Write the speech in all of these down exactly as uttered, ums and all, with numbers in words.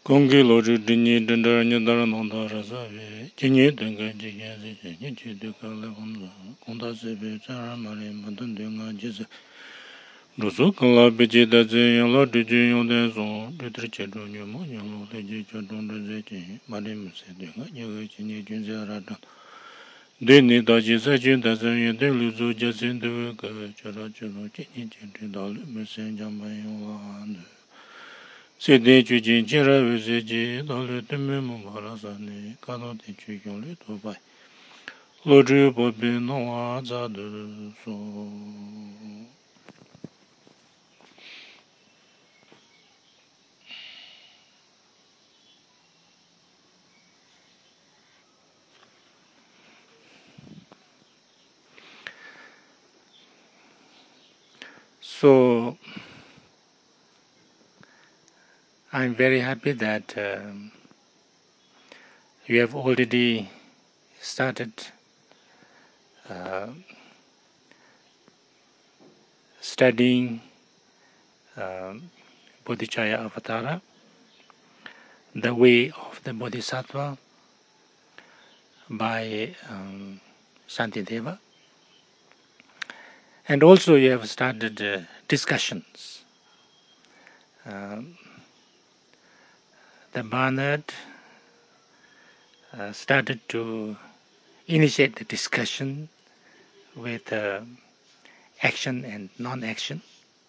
Kongi loju dinyi dindar nyadar nondara sabi, jinyi dunga jigen zi jinyi chiduka le honza, konda sebi chara mari madan dunga jize. Rusu kala biji da zi yala duji yode zon, dutri chedro nyuma yalo leji chadron da zi jinyi, mari mse dunga nyaga jinyi junze aradan. Dini da jize jin da zi yade luzu jazin duga chara chara jinyi chidri dali mse jamba yola. Sede Jujin Jira Vizeji, Dolu Timimu Marasani, Kano de Chugoli to buy. Lodri Bobby Noa Zadu so. So, I'm very happy that um, you have already started uh, studying um, Bodhicaya Avatara, the way of the Bodhisattva by um, Shantideva. And also you have started uh, discussions. Um, the Barnard uh, started to initiate the discussion with uh, action and non-action.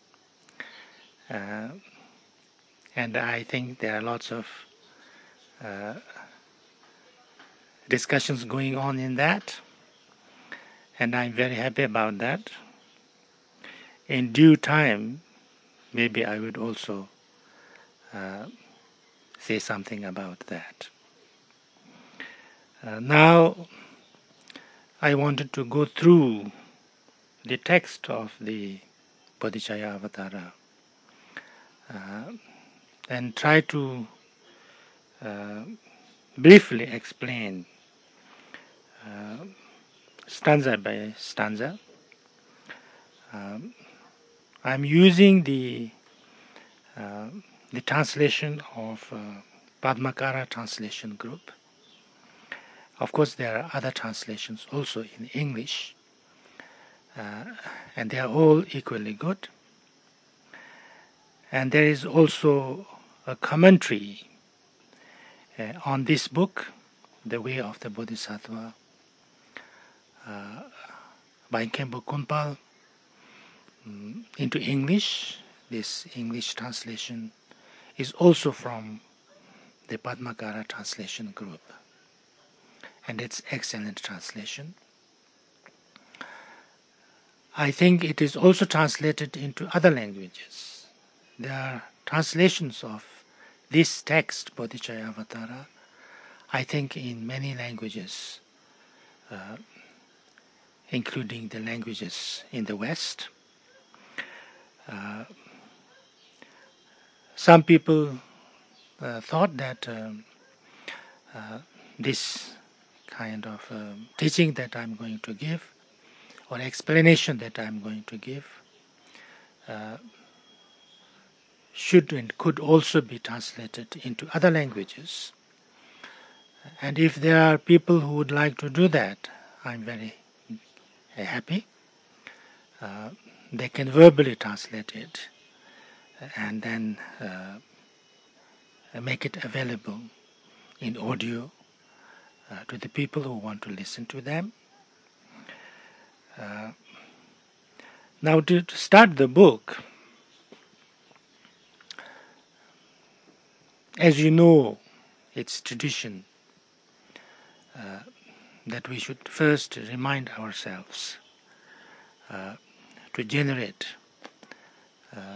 Uh, and I think there are lots of uh, discussions going on in that. And I'm very happy about that. In due time, maybe I would also uh, say something about that. Uh, now, I wanted to go through the text of the Bodhicaya Avatara uh, and try to uh, briefly explain uh, stanza by stanza. Um, I'm using the uh, the translation of uh, Padmakara Translation Group. Of course, there are other translations also in English, uh, and they are all equally good. And there is also a commentary uh, on this book, The Way of the Bodhisattva, uh, by Khenpo Kunpal, um, into English. This English translation is also from the Padmakara Translation Group, and it's excellent translation. I think it is also translated into other languages. There are translations of this text, Bodhicaya Avatara, I think in many languages, uh, including the languages in the West. Uh, some people uh, thought that um, uh, this kind of um, teaching that I'm going to give, or explanation that I'm going to give, uh, should and could also be translated into other languages. And if there are people who would like to do that, I'm very happy. Uh, they can verbally translate it and then uh, make it available in audio uh, to the people who want to listen to them. Uh, now to, to start the book, as you know, it's tradition uh, that we should first remind ourselves uh, to generate uh,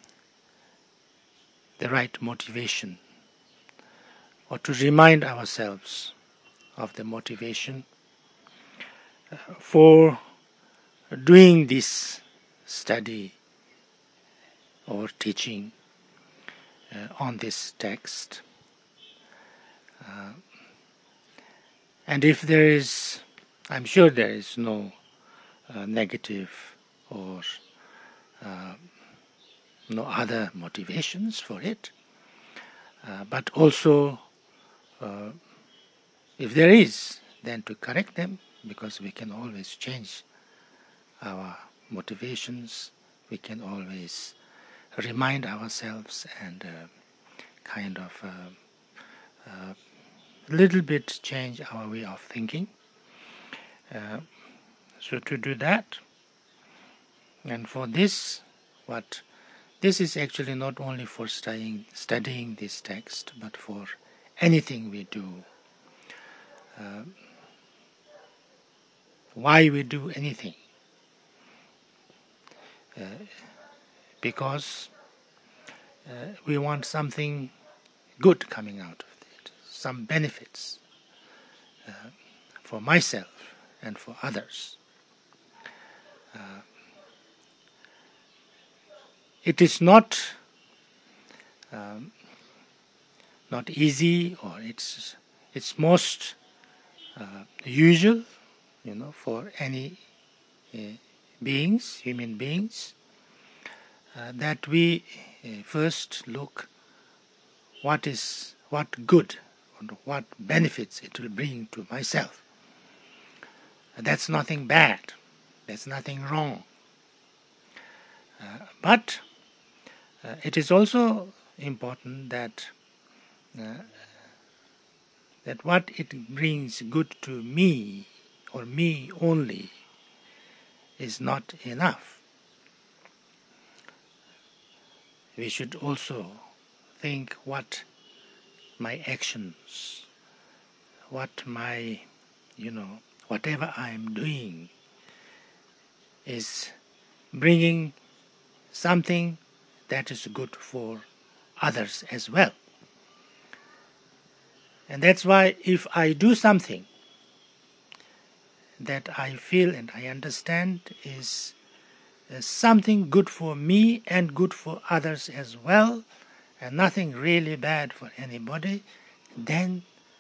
the right motivation, or to remind ourselves of the motivation uh, for doing this study or teaching uh, on this text. Uh, and if there is, I'm sure there is no uh, negative or uh, no other motivations for it, uh, but also uh, if there is, then to correct them, because we can always change our motivations, we can always remind ourselves and uh, kind of a uh, uh, little bit change our way of thinking. Uh, so to do that, and for this, what this is actually not only for studying studying this text, but for anything we do. Uh, why we do anything? Uh, because uh, we want something good coming out of it, some benefits uh, for myself and for others. Uh, it is not um, not easy, or it's it's most uh, usual, you know, for any uh, beings, human beings, uh, that we uh, first look what is what good and what benefits it will bring to myself. That's nothing bad. That's nothing wrong. Uh, but uh, it is also important that uh, that what it brings good to me, or me only, is not enough. We should also think what my actions, what my, you know, whatever I am doing is bringing something that is good for others as well. And that's why if I do something that I feel and I understand is uh, something good for me and good for others as well, and nothing really bad for anybody, then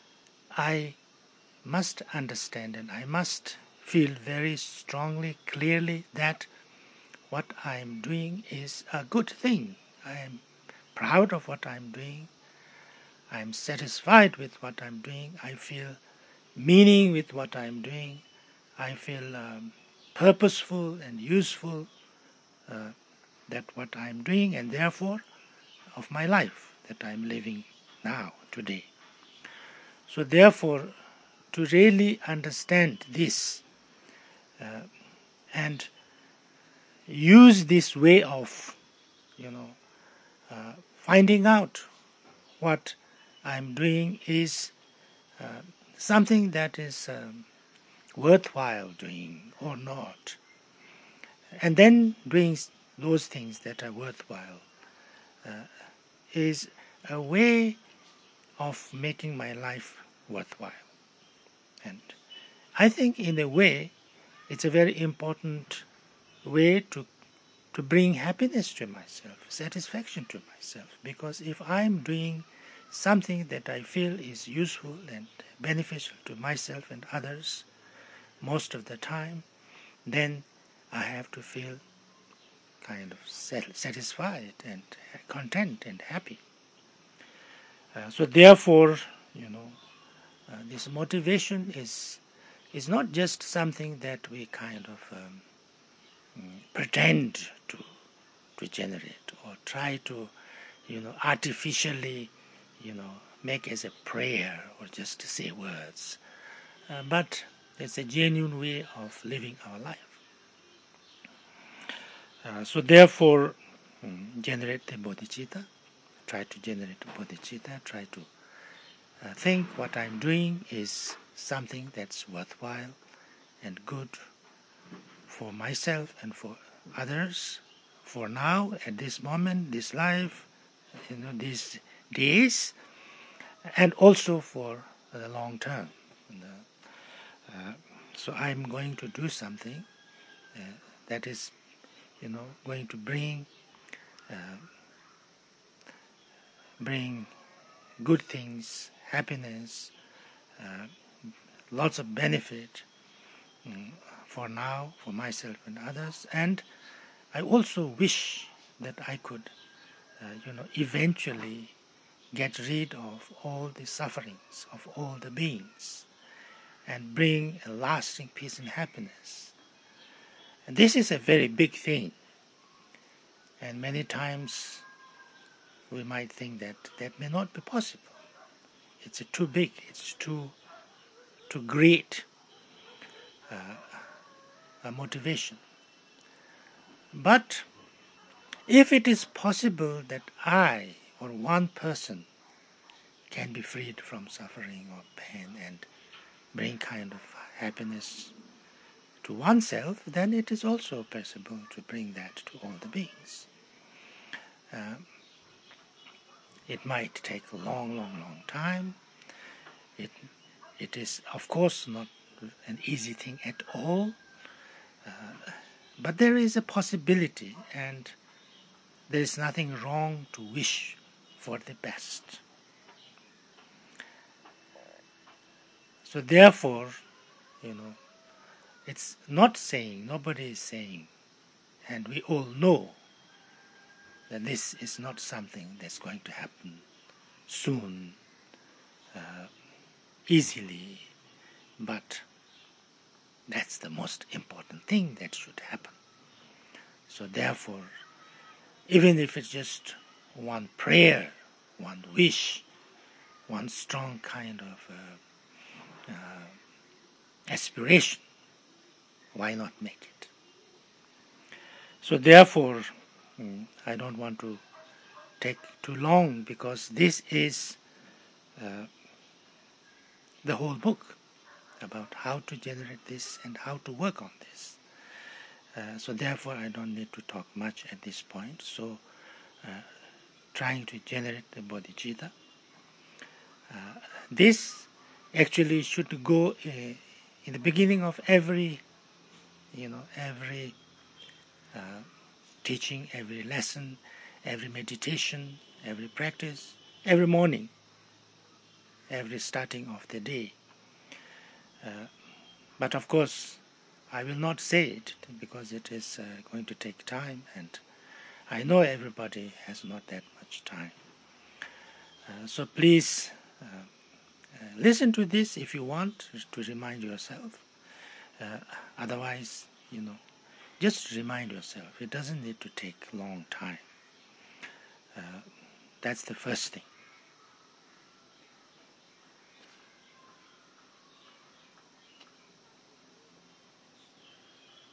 I must understand and I must feel very strongly, clearly, that what I am doing is a good thing. I am proud of what I am doing. I am satisfied with what I am doing. I feel meaning with what I am doing. I feel um, purposeful and useful uh, that what I am doing, and therefore of my life that I am living now, today. So therefore, to really understand this uh, and use this way of, you know, uh, finding out what I'm doing is uh, something that is um, worthwhile doing or not, and then doing those things that are worthwhile uh, is a way of making my life worthwhile. And I think in a way it's a very important way to to bring happiness to myself, satisfaction to myself, because if I'm doing something that I feel is useful and beneficial to myself and others most of the time, then I have to feel kind of satisfied and content and happy. Uh, so therefore, you know, uh, this motivation is is not just something that we kind of um, pretend to to generate or try to, you know, artificially, you know, make as a prayer or just to say words, uh, but it's a genuine way of living our life. Uh, so therefore, um, generate the bodhicitta. Try to generate a bodhicitta. Try to uh, think what I'm doing is something that's worthwhile and good for myself and for others, for now, at this moment, this life, you know, these days, and also for the long term. Uh, so I'm going to do something uh, that is, you know, going to bring uh, bring good things, happiness, uh, lots of benefit um, for now, for myself and others. And I also wish that I could, uh, you know, eventually get rid of all the sufferings of all the beings and bring a lasting peace and happiness. And this is a very big thing. And many times we might think that that may not be possible. It's too big, it's too, too great uh, a motivation. But if it is possible that I or one person can be freed from suffering or pain and bring kind of happiness to oneself, then it is also possible to bring that to all the beings. Uh, it might take a long, long, long time. It, it is, of course, not an easy thing at all, uh, but there is a possibility, and there is nothing wrong to wish for the best. So therefore, you know, it's not saying, nobody is saying, and we all know that this is not something that's going to happen soon, uh, easily, but that's the most important thing that should happen. So therefore, even if it's just one prayer, one wish, one strong kind of uh, uh, aspiration, why not make it? So therefore, mm, I don't want to take too long, because this is uh, the whole book about how to generate this and how to work on this. Uh, so therefore, I don't need to talk much at this point. So uh, trying to generate the bodhicitta. Uh, this actually should go uh, in the beginning of every, you know, every uh, teaching, every lesson, every meditation, every practice, every morning, every starting of the day. Uh, but of course, I will not say it because it is uh, going to take time, and I know everybody has not that much time. Uh, so please uh, uh, listen to this if you want to remind yourself. Uh, otherwise, you know, just remind yourself. It doesn't need to take a long time. Uh, that's the first thing.